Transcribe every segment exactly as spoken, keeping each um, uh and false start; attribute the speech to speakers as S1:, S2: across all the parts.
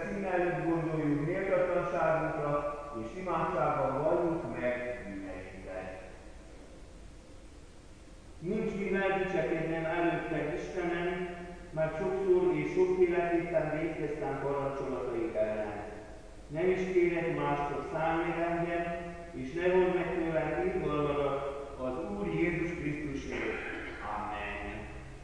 S1: szín előtt gondoljuk méltatlanságunkra, és imádságban valljuk meg bűneinket. Nincs mivel dicsekednem előtted, Istenem, mert sokszor és sokféleképpen vétkeztem parancsolataid ellen. Nem is kérek más, csak számj meg engem, és ne vondd meg tőlem irgalmadat az Úr Jézus Krisztusért. Amen.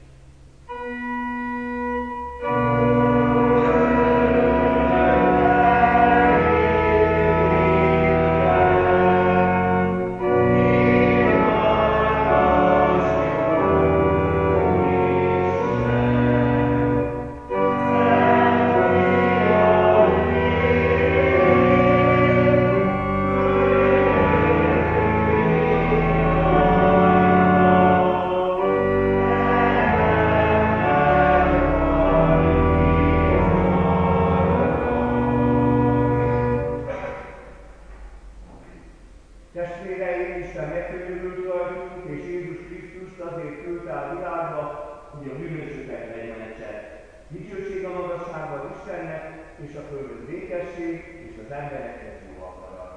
S1: Testvéreim, Isten megkönyörült rajtunk, és Jézus Krisztust azért küldte a világba, hogy a bűnösöket megmentse. Dicsőség a magasságban Istennek, és a földön békesség, és az embereknek jó akarat.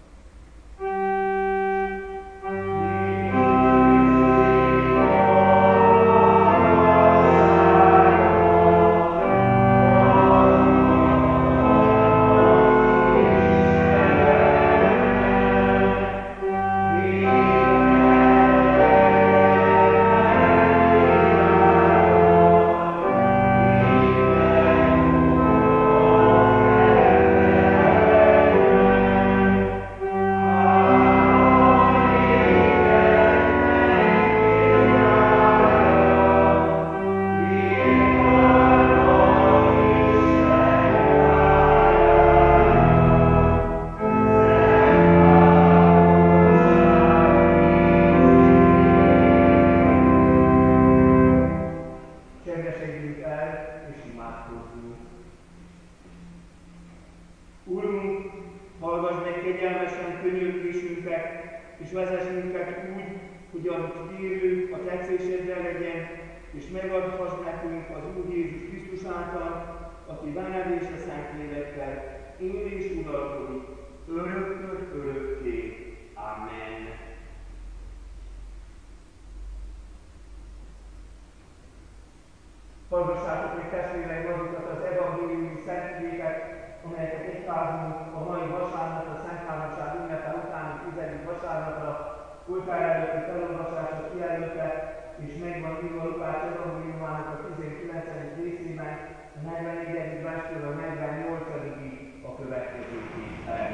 S1: Úrunk, hallgass meg kegyelmesen könyörgésünket, és vezess minket úgy, hogy amit kérünk, a tetszésedre legyen, és megadhass nekünk az Úr Jézus Krisztus által, aki benned és a Szentlélekkel él és uralkodik, örökkön örökké. Amen. Hallgassátok meg, testvéreim, azokat az evangéliumi szentigéket, amelyeket egyházunk a mai vasárnap, a Szent Háromság ünnepe utáni tizedik vasárnapra, oltár előtti felolvasásra kijelölte, és megvan írva Lukács evangéliumának a tizenkilencedik részében, a negyvennegyedik verstől a negyvennyolcadikig a következőképpen.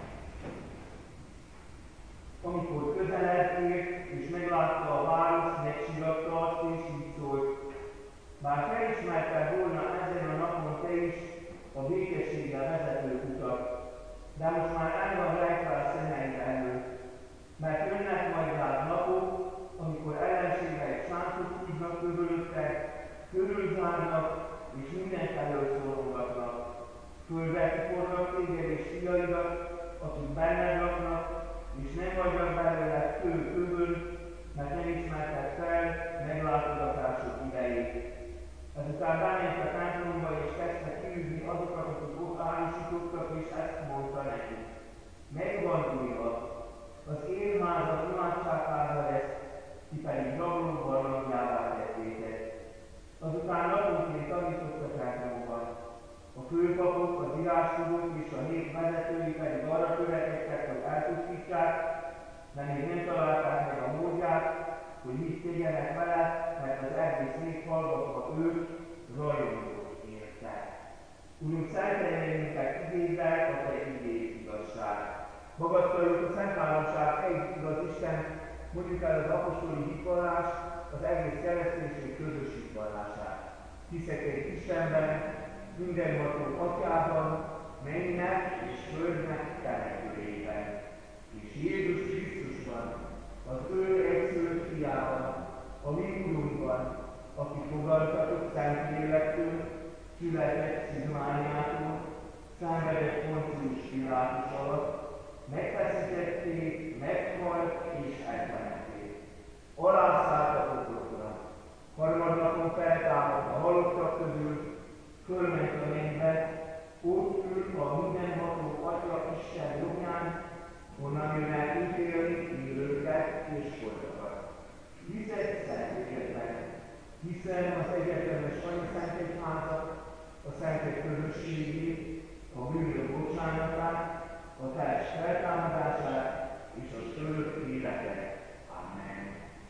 S1: Amikor közelebb ért, és meglátta a város, megsiratta azt, és így szólt: bár felismerted volna ezen a napon te is a békességgel vezető utat, de most már el van rejtve a szemeid előtt, mert jönnek majd rád napok, amikor ellenségeid sánkot húznak körülötted, körülzárnak, és mindenfelől szorongatnak. Földre kifornak téged és fiaidat, akik benned laknak, és nem hagynak belőle kő kövön, mert nem ismerted fel meglátogatások idejét. Ezután bement a templomba, és kezdte kiűzni azokat, akik ott árusítottak, és ezt mondta neki: megvan írva, az én házam imádságháza lesz, ti pedig rablók barlangjává tettétek. Azután naponként tanított a templomban. A főpapok, az írástudók és a nép vezetői pedig arra törekedtek, hogy elpusztítsák, de még nem találták meg a módját, hogy mit tegyenek vele, mert az egész nép hallgatva őt rajongott érte. Úrunk, szentelj minket igéddel, a te igéd igazság. Magasztaljuk a Szent Háromság egy igaz Isten, mondjuk el az apostoli hitvallást, az egész kereszténység közös hitvallását. Hiszek egy Istenben, mindenható Atyában, mennynek és földnek teremtőjében, és Jézus Krisztusban, az ő egyszülött fiában, a mi Urunkban, aki fogadtatott Szentlélektől, született Szizmániától, szenvedett Poncius Pilátus alatt, megfeszítették, meghalt és eltemették. Alászállt a poklokra, harmadnapon feltámadt a halottak közül, fölment a mennybe, ó onnan jönnek ítélni élőket és holtakat. Hiszek szentségekben, hiszen az egyetemes anyaszentegyházat, a szentek közösségét, a bűnök bocsánatát, a test feltámadását és az örök életet. Amen.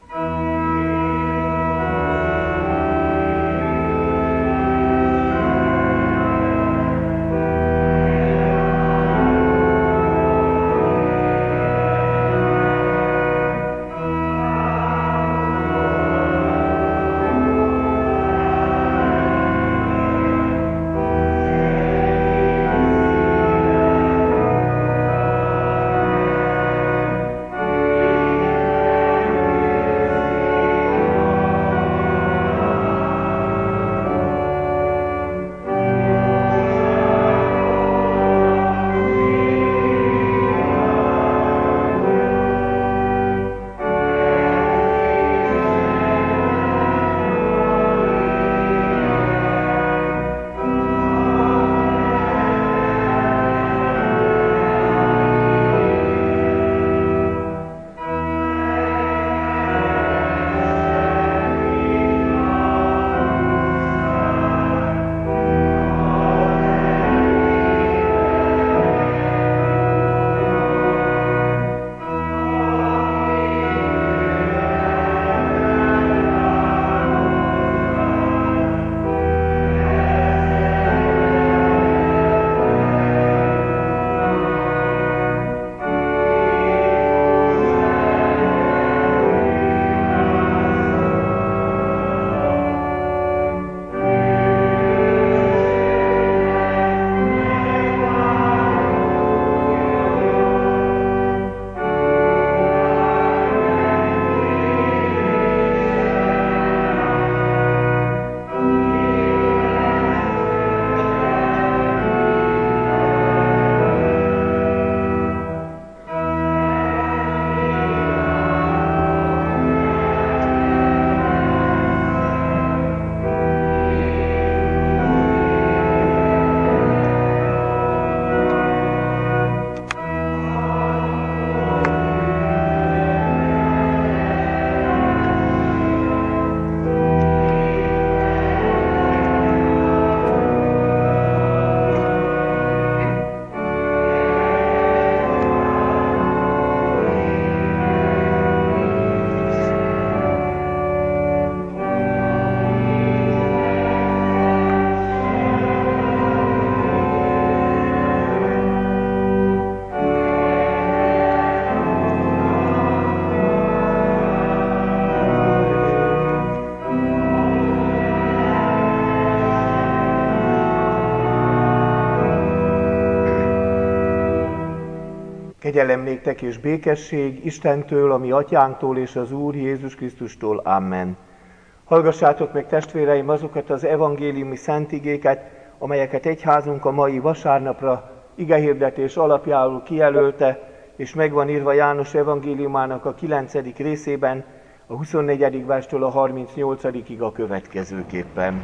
S2: Kegyelem néktek és békesség Istentől, a mi atyánktól és az Úr Jézus Krisztustól. Amen. Hallgassátok meg, testvéreim, azokat az evangéliumi szentigéket, amelyeket egyházunk a mai vasárnapra igehirdetés alapjául kijelölte, és megvan írva János evangéliumának a kilencedik részében, a huszonnegyedik verstől a harmincnyolcadikig a következőképpen.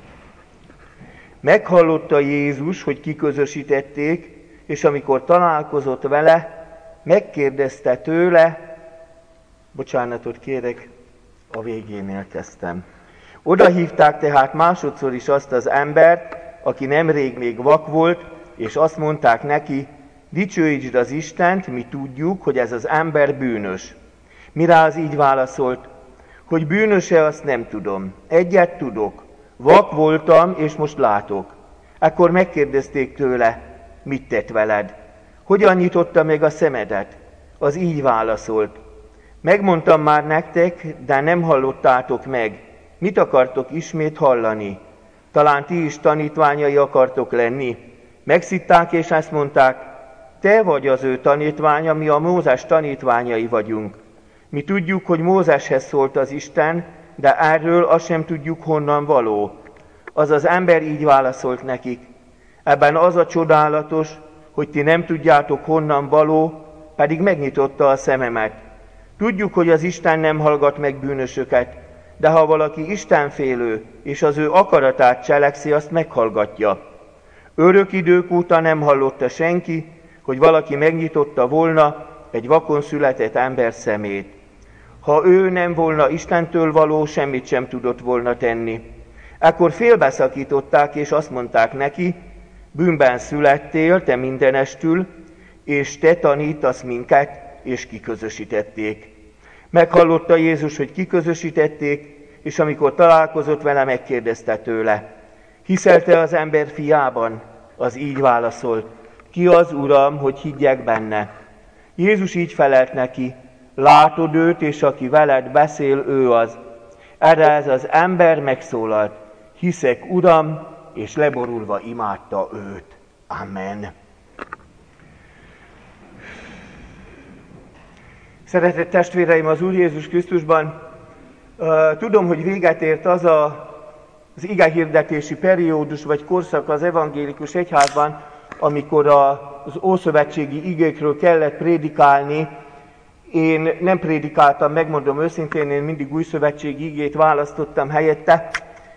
S2: Meghallotta Jézus, hogy kiközösítették, és amikor találkozott vele, megkérdezte tőle, bocsánatot kérek, a végénél kezdtem. Oda hívták tehát másodszor is azt az embert, aki nemrég még vak volt, és azt mondták neki, dicsőítsd az Istent, mi tudjuk, hogy ez az ember bűnös. Mire az így válaszolt, hogy bűnös-e, azt nem tudom. Egyet tudok, vak voltam, és most látok. Ekkor megkérdezték tőle, mit tett veled? Hogyan nyitotta meg a szemedet? Az így válaszolt, megmondtam már nektek, de nem hallottátok meg. Mit akartok ismét hallani? Talán ti is tanítványai akartok lenni? Megszitták és ezt mondták, te vagy az ő tanítványa, mi a Mózes tanítványai vagyunk. Mi tudjuk, hogy Mózeshez szólt az Isten, de erről azt sem tudjuk, honnan való. Az az ember így válaszolt nekik, ebben az a csodálatos, hogy ti nem tudjátok, honnan való, pedig megnyitotta a szememet. Tudjuk, hogy az Isten nem hallgat meg bűnösöket, de ha valaki istenfélő, és az ő akaratát cselekszi, azt meghallgatja. Örök idők óta nem hallotta senki, hogy valaki megnyitotta volna egy vakon született ember szemét. Ha ő nem volna Istentől való, semmit sem tudott volna tenni. Ekkor félbeszakították, és azt mondták neki, bűnben születtél, te mindenestül, és te tanítasz minket, és kiközösítették. Meghallotta Jézus, hogy kiközösítették, és amikor találkozott vele, megkérdezte tőle, hiszel te az ember fiában? Az így válaszolt, ki az Uram, hogy higgyek benne? Jézus így felelt neki, látod őt, és aki veled beszél, ő az. Erre ez az ember megszólalt, hiszek Uram, és leborulva imádta őt. Amen. Szeretett testvéreim az Úr Jézus Krisztusban, tudom, hogy véget ért az a, az igehirdetési periódus vagy korszak az evangélikus egyházban, amikor az ószövetségi igékről kellett prédikálni. Én nem prédikáltam, megmondom őszintén, én mindig újszövetségi igét választottam helyette,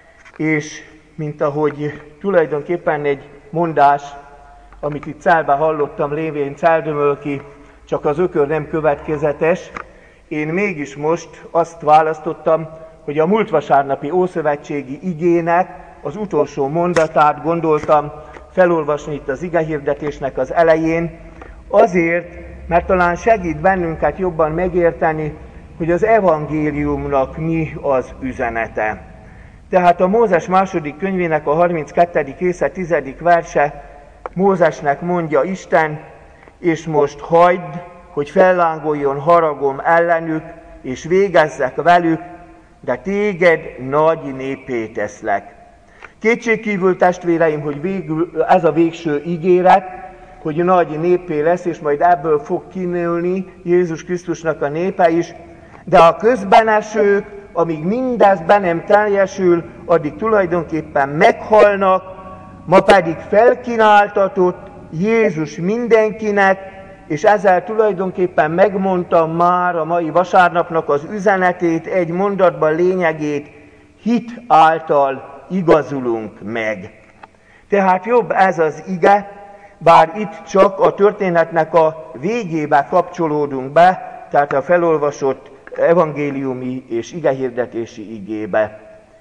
S2: és mint ahogy tulajdonképpen egy mondás, amit itt Celbe hallottam, lévén Celdömöl ki, csak az ökör nem következetes, én mégis most azt választottam, hogy a múlt vasárnapi ószövetségi igének az utolsó mondatát gondoltam felolvasni itt az igehirdetésnek az elején, azért, mert talán segít bennünket jobban megérteni, hogy az evangéliumnak mi az üzenete. Tehát a Mózes második könyvének a harminckettedik része tizedik verse, Mózesnek mondja Isten, és most hagyd, hogy fellángoljon haragom ellenük, és végezzek velük, de téged nagy néppé teszlek. Kétségkívül, testvéreim, hogy végül ez a végső ígéret, hogy nagy néppé lesz, és majd ebből fog kinőni Jézus Krisztusnak a népe is, de a közbenesők, amíg mindez be nem teljesül, addig tulajdonképpen meghalnak, ma pedig felkínáltatott Jézus mindenkinek, és ezzel tulajdonképpen megmondtam már a mai vasárnapnak az üzenetét, egy mondatban lényegét, hit által igazulunk meg. Tehát jobb ez az ige, bár itt csak a történetnek a végébe kapcsolódunk be, tehát a felolvasott evangéliumi és igehirdetési igébe.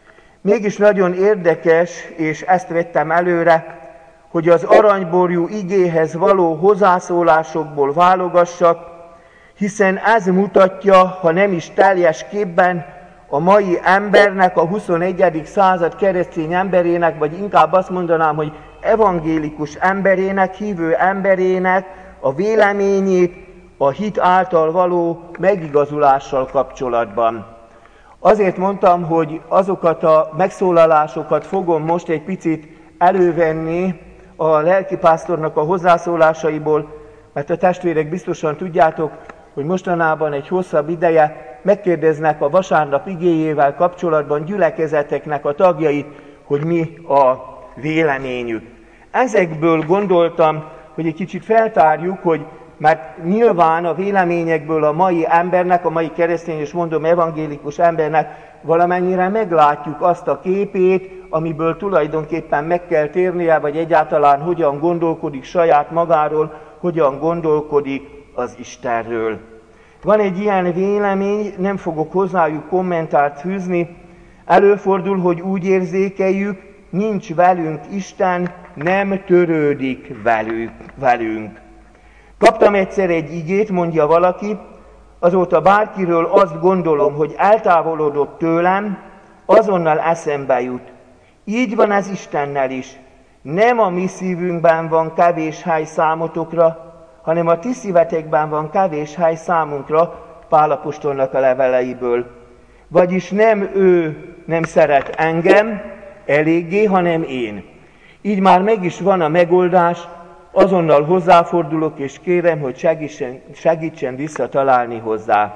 S2: Mégis nagyon érdekes, és ezt vettem előre, hogy az aranyborjú igéhez való hozzászólásokból válogassak, hiszen ez mutatja, ha nem is teljes képben, a mai embernek, a huszonegyedik század keresztény emberének, vagy inkább azt mondanám, hogy evangélikus emberének, hívő emberének a véleményét a hit által való megigazulással kapcsolatban. Azért mondtam, hogy azokat a megszólalásokat fogom most egy picit elővenni a lelkipásztornak a hozzászólásaiból, mert a testvérek biztosan tudjátok, hogy mostanában egy hosszabb ideje megkérdeznek a vasárnap igéjével kapcsolatban gyülekezeteknek a tagjait, hogy mi a véleményük. Ezekből gondoltam, hogy egy kicsit feltárjuk, hogy mert nyilván a véleményekből a mai embernek, a mai keresztény, és mondom evangélikus embernek valamennyire meglátjuk azt a képét, amiből tulajdonképpen meg kell térnie, vagy egyáltalán hogyan gondolkodik saját magáról, hogyan gondolkodik az Istenről. Van egy ilyen vélemény, nem fogok hozzájuk kommentárt fűzni, előfordul, hogy úgy érzékeljük, nincs velünk Isten, nem törődik velük, velünk. Kaptam egyszer egy igét, mondja valaki, azóta bárkiről azt gondolom, hogy eltávolodott tőlem, azonnal eszembe jut. Így van ez Istennel is. Nem a mi szívünkben van kevés hely számotokra, hanem a ti szívetekben van kevés hely számunkra, Pál apostolnak a leveleiből. Vagyis nem ő nem szeret engem eléggé, hanem én. Így már meg is van a megoldás, azonnal hozzáfordulok, és kérem, hogy segítsen, segítsen visszatalálni hozzá.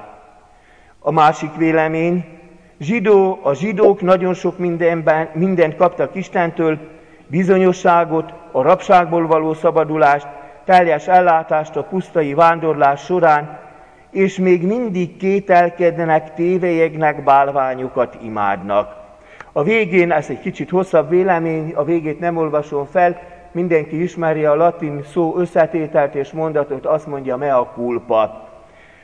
S2: A másik vélemény, zsidó, a zsidók nagyon sok mindenben, mindent kaptak Istentől, bizonyosságot, a rabságból való szabadulást, teljes ellátást a pusztai vándorlás során, és még mindig kételkednek, tévelyegnek, bálványokat imádnak. A végén, ez egy kicsit hosszabb vélemény, a végét nem olvasom fel, mindenki ismeri a latin szó összetételt és mondatot, azt mondja mea culpa.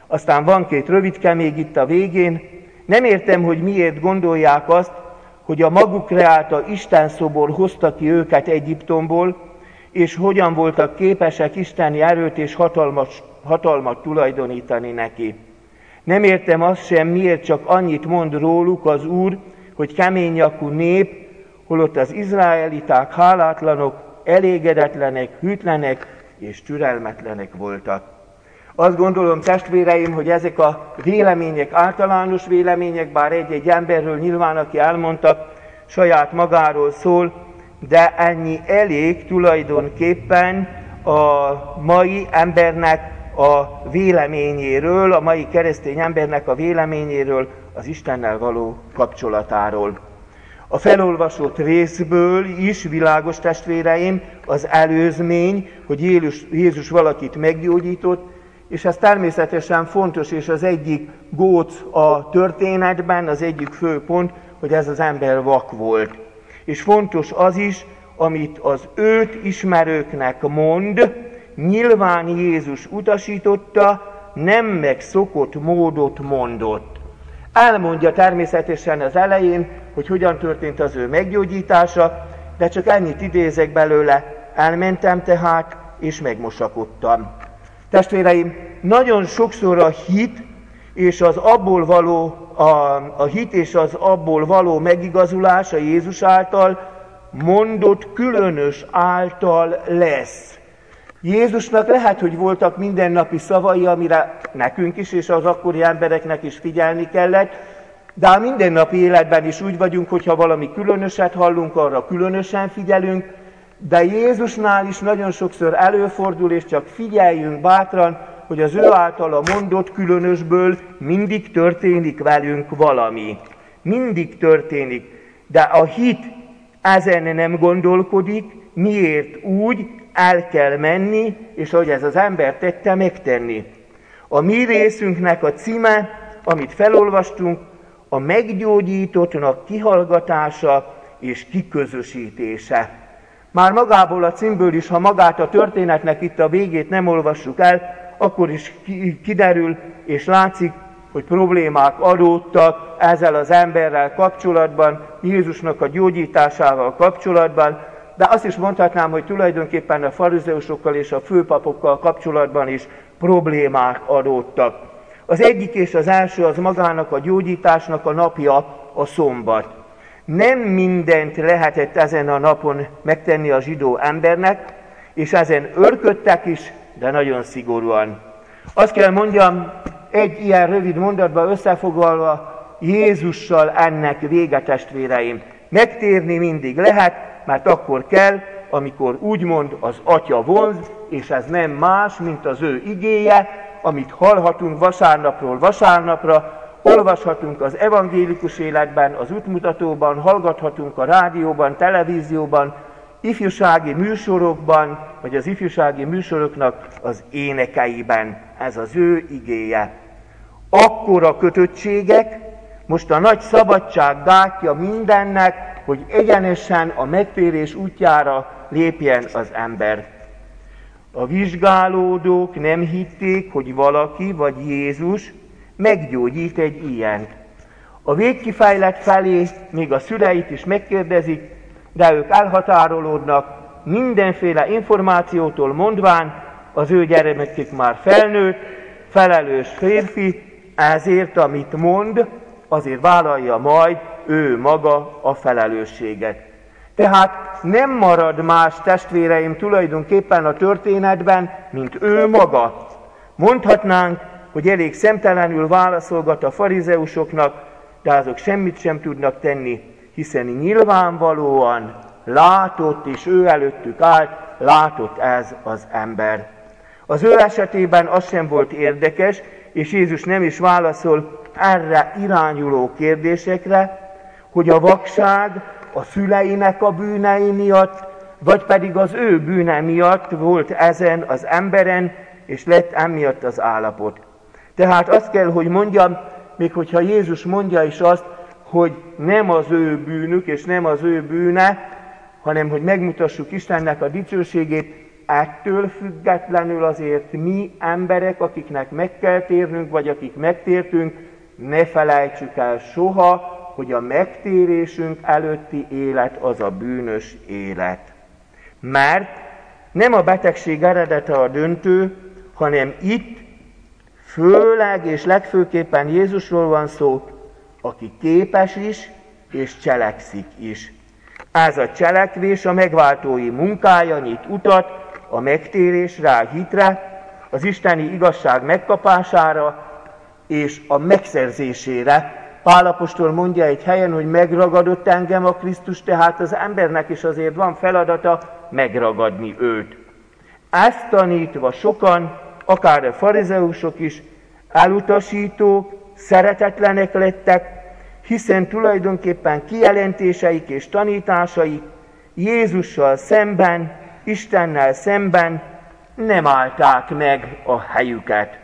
S2: Aztán van két rövidke még itt a végén. Nem értem, hogy miért gondolják azt, hogy a maguk kreálta Isten szobor hozta ki őket Egyiptomból, és hogyan voltak képesek isteni erőt és hatalmat, hatalmat tulajdonítani neki. Nem értem azt sem, miért csak annyit mond róluk az Úr, hogy keménynyakú nép, holott az izraeliták hálátlanok, elégedetlenek, hűtlenek és türelmetlenek voltak. Azt gondolom, testvéreim, hogy ezek a vélemények általános vélemények, bár egy-egy emberről nyilván, aki elmondta, saját magáról szól, de ennyi elég tulajdonképpen a mai embernek a véleményéről, a mai keresztény embernek a véleményéről, az Istennel való kapcsolatáról. A felolvasott részből is világos, testvéreim, az előzmény, hogy Jézus, Jézus valakit meggyógyított, és ez természetesen fontos, és az egyik góc a történetben, az egyik fő pont, hogy ez az ember vak volt. És fontos az is, amit az őt ismerőknek mond, nyilván Jézus utasította, nem megszokott módot mondott. Elmondja természetesen az elején, hogy hogyan történt az ő meggyógyítása, de csak ennyit idézek belőle, elmentem tehát, és megmosakodtam. Testvéreim, nagyon sokszor a hit és az abból való, a, a hit és az abból való megigazulás a Jézus által mondott különös által lesz. Jézusnak lehet, hogy voltak mindennapi szavai, amire nekünk is és az akkori embereknek is figyelni kellett, de a mindennapi életben is úgy vagyunk, hogyha valami különöset hallunk, arra különösen figyelünk, de Jézusnál is nagyon sokszor előfordul, és csak figyeljünk bátran, hogy az ő általa mondott különösből mindig történik velünk valami. Mindig történik. De a hit ezen nem gondolkodik, miért úgy el kell menni, és ahogy ez az ember tette, megtenni. A mi részünknek a címe, amit felolvastunk, a meggyógyítottnak kihallgatása és kiközösítése. Már magából a címből is, ha magát a történetnek itt a végét nem olvassuk el, akkor is kiderül és látszik, hogy problémák adódtak ezzel az emberrel kapcsolatban, Jézusnak a gyógyításával kapcsolatban, de azt is mondhatnám, hogy tulajdonképpen a farizeusokkal és a főpapokkal kapcsolatban is problémák adódtak. Az egyik és az első az magának a gyógyításnak a napja, a szombat. Nem mindent lehetett ezen a napon megtenni a zsidó embernek, és ezen örködtek is, de nagyon szigorúan. Azt kell mondjam, egy ilyen rövid mondatban összefoglalva, Jézussal ennek vége, testvéreim. Megtérni mindig lehet, mert akkor kell, amikor úgymond az Atya vonz, és ez nem más, mint az ő igéje, amit hallhatunk vasárnapról vasárnapra, olvashatunk az evangélikus életben, az útmutatóban, hallgathatunk a rádióban, televízióban, ifjúsági műsorokban, vagy az ifjúsági műsoroknak az énekeiben. Ez az ő igéje. Akkora kötöttségek, most a nagy szabadság gátja mindennek, hogy egyenesen a megtérés útjára lépjen az ember. A vizsgálódók nem hitték, hogy valaki vagy Jézus meggyógyít egy ilyent. A végkifejlett felé még a szüleit is megkérdezik, de ők elhatárolódnak mindenféle információtól mondván, az ő gyermekük már felnőtt, felelős férfi, ezért amit mond, azért vállalja majd ő maga a felelősséget. Tehát nem marad más, testvéreim, tulajdonképpen a történetben, mint ő maga. Mondhatnánk, hogy elég szemtelenül válaszolgat a farizeusoknak, de azok semmit sem tudnak tenni, hiszen nyilvánvalóan látott, és ő előttük állt, látott ez az ember. Az ő esetében az sem volt érdekes, és Jézus nem is válaszol erre irányuló kérdésekre, hogy a vakság a szüleinek a bűnei miatt, vagy pedig az ő bűne miatt volt ezen az emberen, és lett emiatt az állapot. Tehát azt kell, hogy mondjam, még hogyha Jézus mondja is azt, hogy nem az ő bűnük, és nem az ő bűne, hanem hogy megmutassuk Istennek a dicsőségét, ettől függetlenül azért mi emberek, akiknek meg kell térnünk, vagy akik megtértünk, ne felejtsük el soha, hogy a megtérésünk előtti élet az a bűnös élet. Mert nem a betegség eredete a döntő, hanem itt főleg és legfőképpen Jézusról van szó, aki képes is és cselekszik is. Ez a cselekvés a megváltói munkája nyit utat a megtérésre, a hitre, az isteni igazság megkapására és a megszerzésére. Pál apostol mondja egy helyen, hogy megragadott engem a Krisztus, tehát az embernek is azért van feladata megragadni őt. Ezt tanítva sokan, akár a farizeusok is elutasítók, szeretetlenek lettek, hiszen tulajdonképpen kijelentéseik és tanításaik Jézussal szemben, Istennel szemben nem állták meg a helyüket.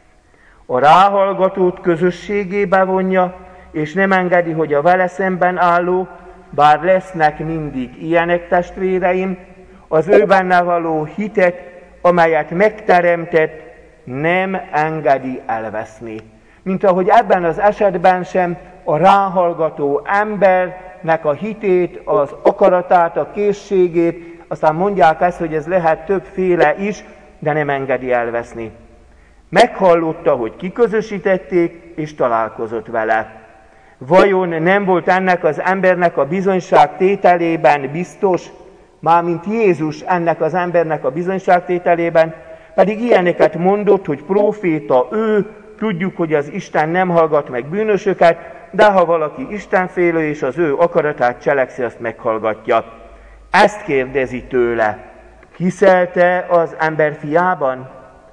S2: A ráhallgatót közösségébe vonja, és nem engedi, hogy a vele szemben álló, bár lesznek mindig ilyenek, testvéreim, az ő benne való hitet, amelyet megteremtett, nem engedi elveszni. Mint ahogy ebben az esetben sem a ráhallgató embernek a hitét, az akaratát, a készségét, aztán mondják ezt, hogy ez lehet többféle is, de nem engedi elveszni. Meghallotta, hogy kiközösítették, és találkozott vele. Vajon nem volt ennek az embernek a bizonyság tételében biztos, mármint Jézus ennek az embernek a bizonyság tételében, pedig ilyeneket mondott, hogy próféta ő, tudjuk, hogy az Isten nem hallgat meg bűnösöket, de ha valaki istenfélő és az ő akaratát cselekszi, azt meghallgatja. Ezt kérdezi tőle. Hiszel te az ember fiában?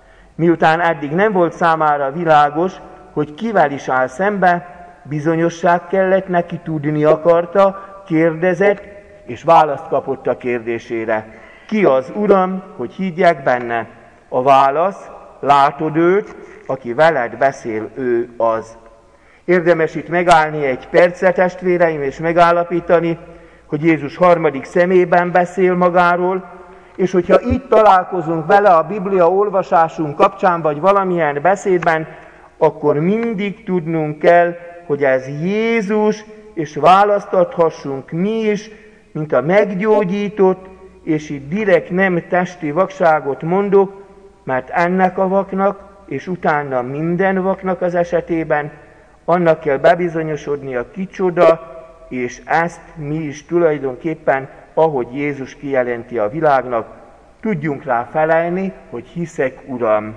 S2: Miután eddig nem volt számára világos, hogy kivel is áll szembe, bizonyosság kellett neki, tudni akarta, kérdezett, és választ kapott a kérdésére. Ki az Uram, hogy higgyek benne? A válasz, látod őt, aki veled beszél, ő az. Érdemes itt megállni egy percre, testvéreim, és megállapítani, hogy Jézus harmadik szemében beszél magáról, és hogyha itt találkozunk vele a Biblia olvasásunk kapcsán, vagy valamilyen beszédben, akkor mindig tudnunk kell, hogy ez Jézus, és választathassunk mi is, mint a meggyógyított, és itt direkt nem testi vakságot mondok, mert ennek a vaknak, és utána minden vaknak az esetében, annak kell bebizonyosodnia kicsoda, és ezt mi is tulajdonképpen, ahogy Jézus kijelenti a világnak, tudjunk rá felelni, hogy hiszek, Uram.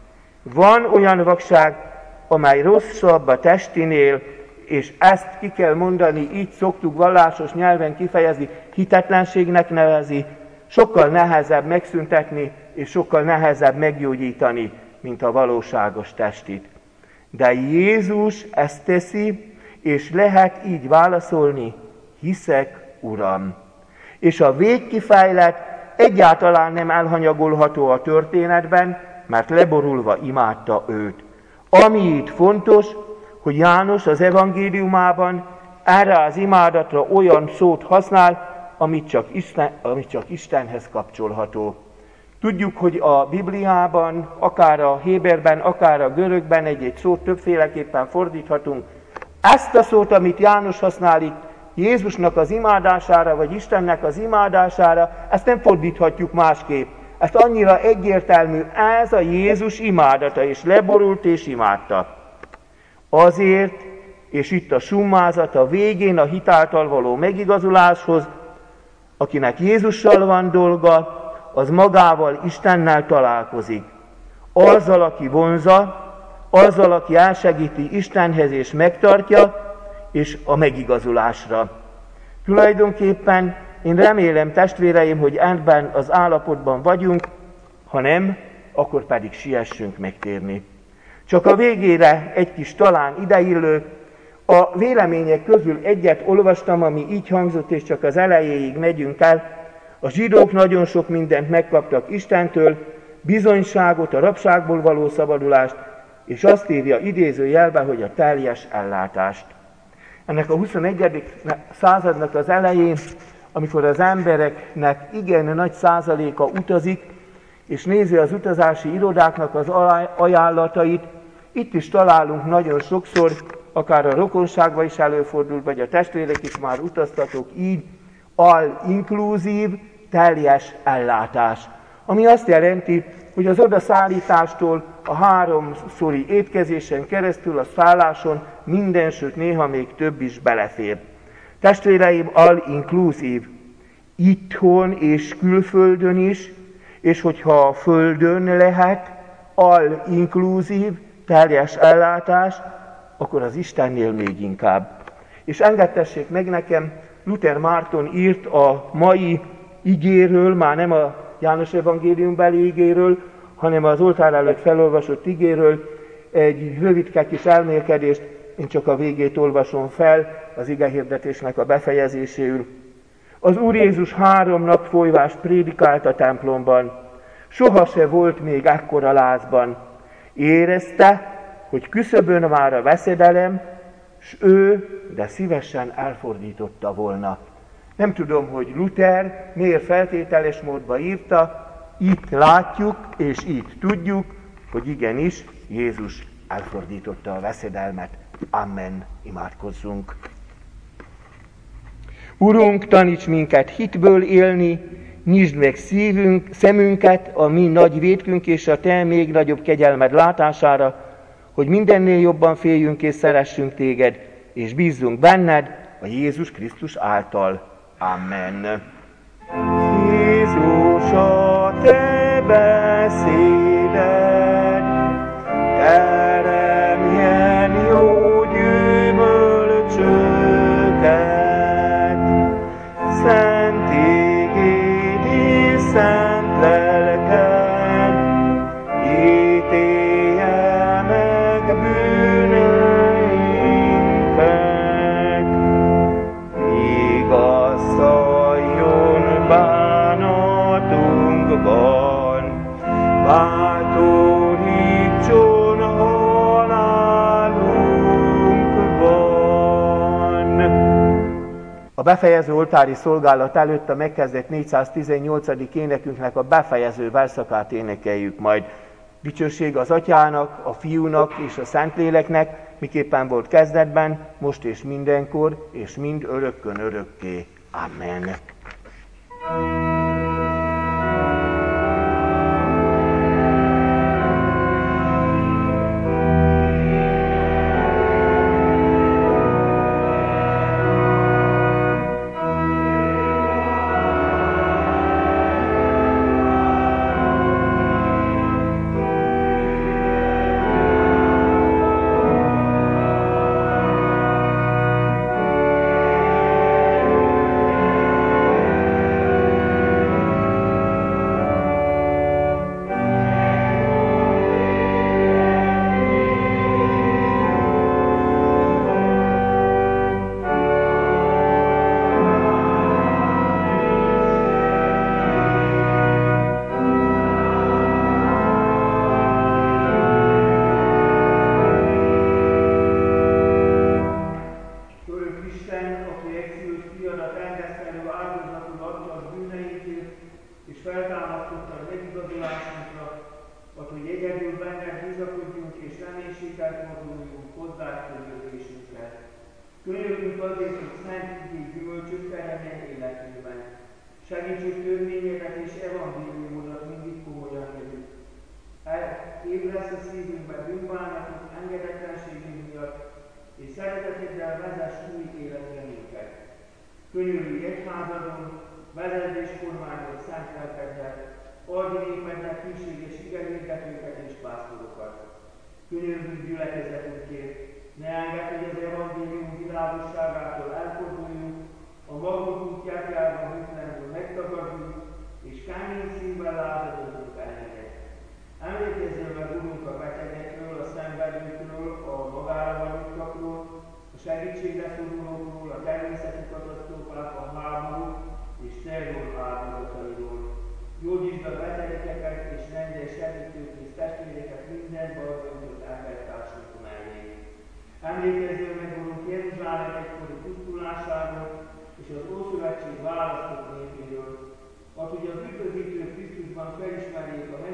S2: Van olyan vakság, amely rosszabb a testinél, és ezt ki kell mondani, így szoktuk vallásos nyelven kifejezni, hitetlenségnek nevezi, sokkal nehezebb megszüntetni, és sokkal nehezebb meggyógyítani, mint a valóságos testit. De Jézus ezt teszi, és lehet így válaszolni, hiszek, Uram. És a végkifejlet egyáltalán nem elhanyagolható a történetben, mert leborulva imádta őt. Ami itt fontos, hogy János az evangéliumában erre az imádatra olyan szót használ, amit csak, Isten, amit csak Istenhez kapcsolható. Tudjuk, hogy a Bibliában, akár a héberben, akár a görögben egy-egy szót többféleképpen fordíthatunk. Ezt a szót, amit János használ itt, Jézusnak az imádására, vagy Istennek az imádására, ezt nem fordíthatjuk másképp. Ez annyira egyértelmű, ez a Jézus imádata, és leborult és imádta. Azért, és itt a summázat a végén a hit által való megigazuláshoz, akinek Jézussal van dolga, az magával, Istennel találkozik. Azzal, aki vonza, azzal, aki elsegíti Istenhez és megtartja, és a megigazulásra. Tulajdonképpen én remélem, testvéreim, hogy ebben az állapotban vagyunk, ha nem, akkor pedig siessünk megtérni. Csak a végére egy kis talán ideillő, a vélemények közül egyet olvastam, ami így hangzott, és csak az elejéig megyünk el. A zsidók nagyon sok mindent megkaptak Istentől, bizonyságot, a rabságból való szabadulást, és azt írja idézőjelbe, hogy a teljes ellátást. Ennek a huszonegyedik századnak az elején, amikor az embereknek igen nagy százaléka utazik, és nézi az utazási irodáknak az ajánlatait, itt is találunk nagyon sokszor, akár a rokonságban is előfordul, vagy a testvérek is már utaztatok így, all-inkluzív, teljes ellátás. Ami azt jelenti, hogy az odaszállítástól a háromszori étkezésen keresztül a szálláson minden, sőt néha még több is belefér. Testvéreim, all-inkluzív, itthon és külföldön is, és hogyha a földön lehet all-inkluzív, teljes ellátás, akkor az Istennél még inkább. És engedtessék meg nekem, Luther Márton írt a mai igéről, már nem a János evangéliumbeli igéről, hanem az oltár előtt felolvasott igéről egy rövidke kis elmélkedést, én csak a végét olvasom fel az igehirdetésnek a befejezéséül. Az Úr Jézus három nap folyvást prédikált a templomban. Soha se volt még ekkora lázban. Érezte, hogy küszöbön már a veszedelem, s ő, de szívesen elfordította volna. Nem tudom, hogy Luther miért feltételes módba írta, itt látjuk, és itt tudjuk, hogy igenis Jézus elfordította a veszedelmet. Amen. Imádkozzunk. Urunk, taníts minket hitből élni, nyisd meg szívünk, szemünket a mi nagy vétkünk és a te még nagyobb kegyelmed látására, hogy mindennél jobban féljünk és szeressünk téged, és bízzunk benned a Jézus Krisztus által. Amen. Jézus, a te beszéded teremjen jó gyümölcsöket, szent igéd és szent lelked ítélje meg bűneinket, vigasztaljon bánatunkban, bátorítson halálunkban. A befejező oltári szolgálat előtt a megkezdett négyszáztizennyolcadik énekünknek a befejező verszakát énekeljük majd. Dicsőség az Atyának, a Fiúnak és a Szentléleknek, miképpen volt kezdetben, most és mindenkor, és mind örökkön örökké. Amen.
S1: Könyörgünk gyülekezetünkért, ne engedd, hogy az evangélium világosságától elforduljunk, a magunk útját járva bűtlenül megtagadjuk, és kemény szívvel lázadozunk ellened. Emlékezzél meg, Urunk, a betegekről, a szenvedőkről, a magára hagyottakról, a segítségre szorulókról, a természeti katasztrófák, a háború és terror áldozatairól. Gyógyítsd a betegeket és rendelj segítőkész testvéreket minden bajba embertársunkon elé. Emlékezzél meg, Urunk, Jeruzsálem egykori pusztulásáról és az Ószövetség választott népéről, hogy az üdvözítő Krisztusban felismerjék a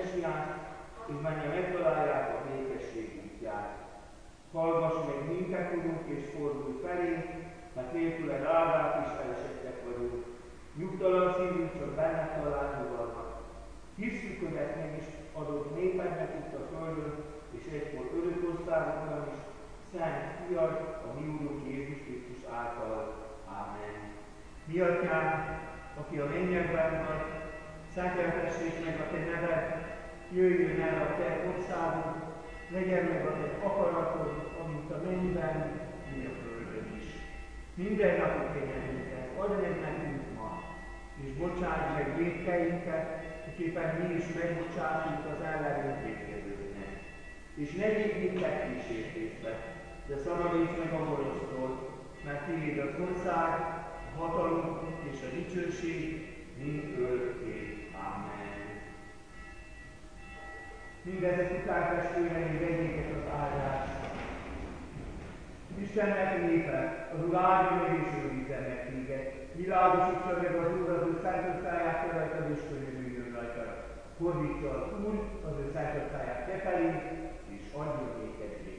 S1: és mennyien megtalálják a békesség útját. Hallgass meg minket, Urunk, és fordulj felé, mert nélküled áldák is elesettek vagyunk. Nyugtalan szívünk csak benned talál nyugalmat. Hisszük, hogy ezt meg is adott népednek itt a földön, és egykor örök országunkban is, Szent Fiad, a mi Úrunk Jézus Krisztus által. Ámen. Mi Atyánk, aki a mennyekben vagy, szenteltessék meg a te neved, jöjjön el a te országod, legyen meg a te akaratod, amint a mennyben, úgy a földön is. Minden napot kegyelmünket add meg nekünk ma, és bocsáss meg vétkeinket, miképpen mi is megbocsátunk az ellenünk vétkezőknek. És ne vigy minket kísértésbe, de szabadíts meg a gonosztól, mert tiéd az ország, a hatalom és a dicsőség mind örökké. Amen. Mindezek után, testvéreim, vegyétek az áldást. Istennek népe, az Úr áldja meg és őrizzen meg téged. Világosítsa meg az Úr az ő szent öttáját te rajtad, és könyörüljön rajtad. Fordítsa az Úr az ő szent öttáját te felé, és adjon néked